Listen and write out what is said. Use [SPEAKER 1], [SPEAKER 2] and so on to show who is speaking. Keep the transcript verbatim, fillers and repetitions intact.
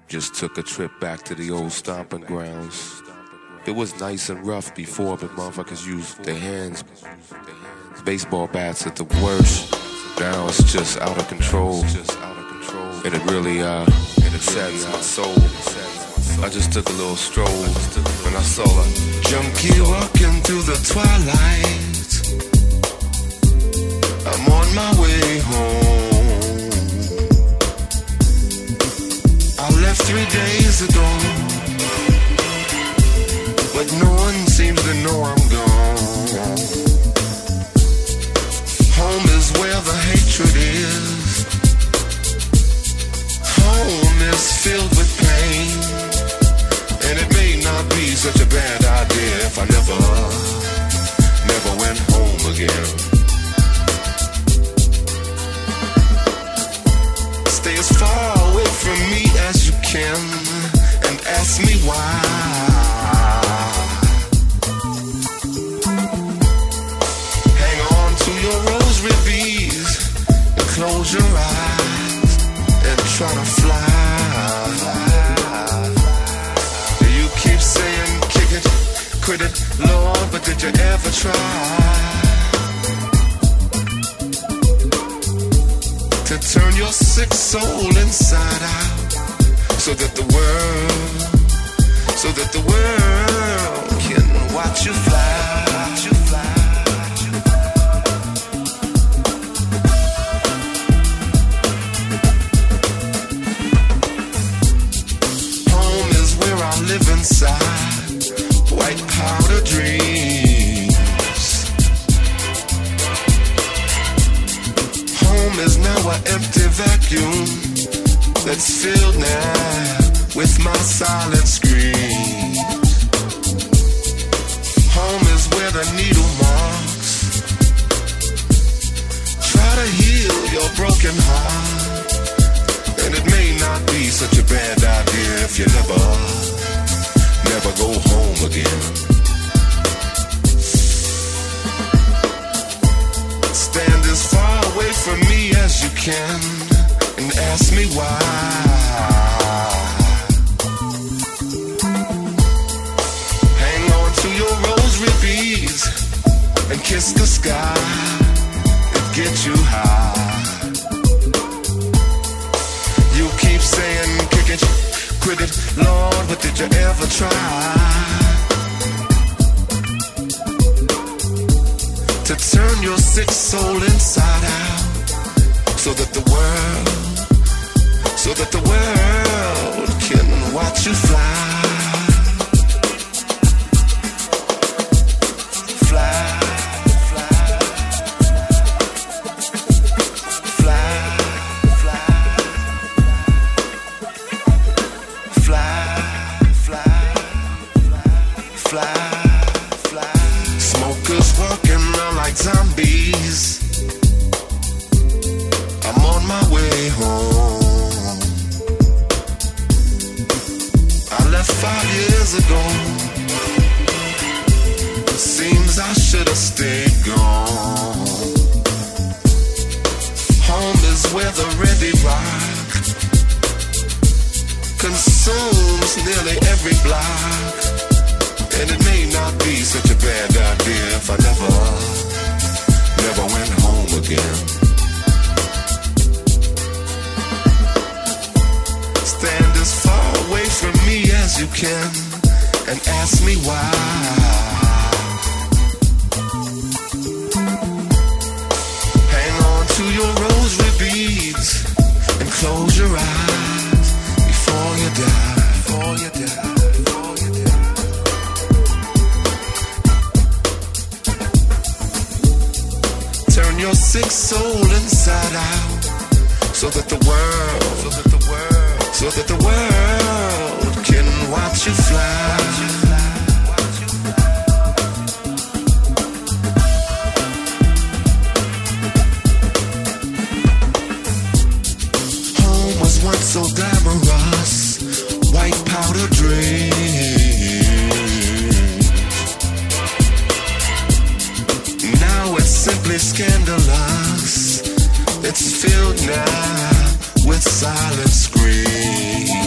[SPEAKER 1] Just took a trip back to the old stomping grounds. It was nice and rough before, but motherfuckers used their hands, baseball bats at the worst. Now it's just out of control, and it really, uh, it saddens my soul. I just took a little stroll when I saw a junkie walking through the twilight. I'm on my way home. I left three days ago, but no one seems to know I'm gone. Home is where the hatred is. Home is filled with pain, and it may not be such a bad idea if I never, never went home again. Stay as far away from me as you can, and ask me why. Hang on to your rosary beads and close your eyes and try to fly. You keep saying kick it, quit it, Lord, but did you ever try to turn your sick soul inside out, so that the world, so that the world can watch you fly, watch you fly. Home is where I live inside, white powder dreams. Home is now an empty vacuum that's filled now with my silent screams. Home is where the needle marks try to heal your broken heart, and it may not be such a bad idea if you never, never go home again. Stand as far away from me as you can, and ask me why. Hang on to your rosary beads and kiss the sky and get you high. You keep saying kick it, quit it, Lord, but did you ever try to turn your sick soul inside out, so that the world, so that the world can watch you fly. Fly, fly, fly, fly, fly, fly, fly, fly. Smokers walking around like zombies. I'm on my way home. I left five years ago. Seems I should have stayed gone. Home is where the ready rock consumes nearly every block, and it may not be such a bad idea if I never, never went home again. Stand as far away from me as you can, and ask me why. Hang on to your rosary beads and close your eyes before you die, before you die, before you die. Turn your sick soul inside out, so that the world, so that the world, so that the world can watch you fly. Home was once so glamorous, white powder dream. Now it's simply scandalous. It's filled now with silent screams.